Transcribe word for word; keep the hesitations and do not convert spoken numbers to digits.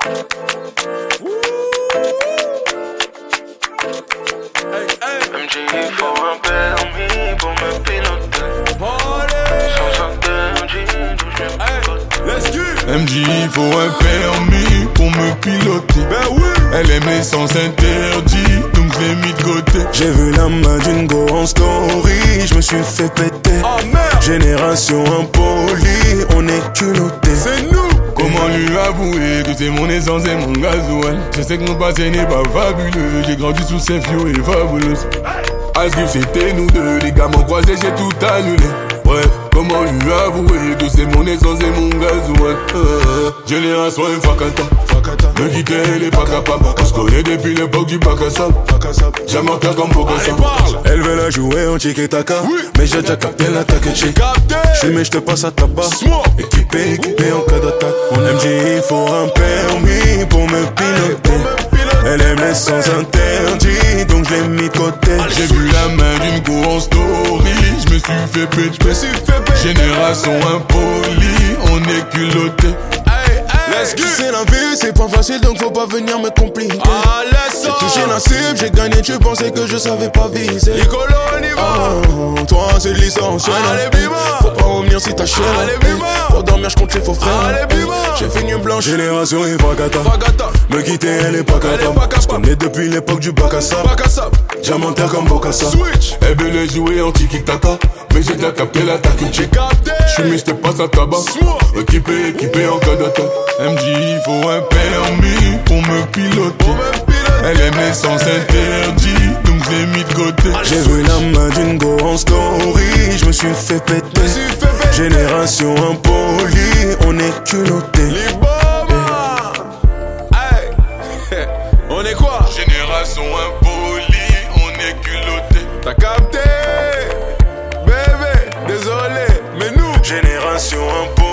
M J, il faut un permis pour me piloter. Sans interdit, d'où je me M J, il faut un permis pour me piloter. Ben oui. Elle aime les sens interdits, donc je l'ai mis de côté. J'ai vu la main d'une go en story, je me suis fait péter. Oh merde. Génération impolie, on est culotté. C'est nous. Comment lui avouer que c'est mon essence et mon gasoil? Je sais que mon passé n'est pas fabuleux. J'ai grandi sous ces fios et fabuleuse. Asgif c'était nous deux, les gars m'ont croisé, j'ai tout annulé. Bref, comment lui avouer que c'est mon essence et mon gasoil? euh, Génération infacata. Me quitter, elle est pas capable. On se connaît depuis l'époque du bac à sable. J'aime un cœur comme Bocassa. Elle veut la jouer en tiki-taka, oui. Mais j'ai déjà capté l'attaque. J'ai capté. J'suis mais j'te passe à tabac. Équipé, équipé en cas d'attaque. En M J, il faut un permis pour me piloter. Elle aime les sens interdits, donc je l'ai mis de côté. J'ai vu la main d'une go en story, je me suis fait péter. Génération impolie, on est culotté. C'est la vie, c'est pas facile donc faut pas venir me compliquer. Ah, j'ai touché la cible, j'ai gagné, tu pensais que je savais pas viser. Nicolo, on y va. Oh, toi c'est de licence, allez, bima. Faut pas revenir si t'as cher. Allez, bima. Pour dormir, je compte les faux frères. Allez, bima. J'ai fait une blanche. Génération et Fagata. Me quitter, elle est pas capable. Je connais depuis l'époque du bac à sable. Diamantaire comme Bocassa. Switch. Elle veut les jouer en tiki-taka, mais j'ai déjà capté l'attaque. J'ai capté. J'suis mais j'te passe à tabac. Équipé, équipé en cas d'attaque. M J, il faut un permis pour me piloter. Elle aime les sens interdits, donc je l'ai mis de côté. J'ai vu la main d'une go en story, je me suis fait péter. Génération impolie, on est culotté. On est quoi? Génération impolie, on est culotté. T'as capté? Bébé, désolé, mais nous. Génération impolie.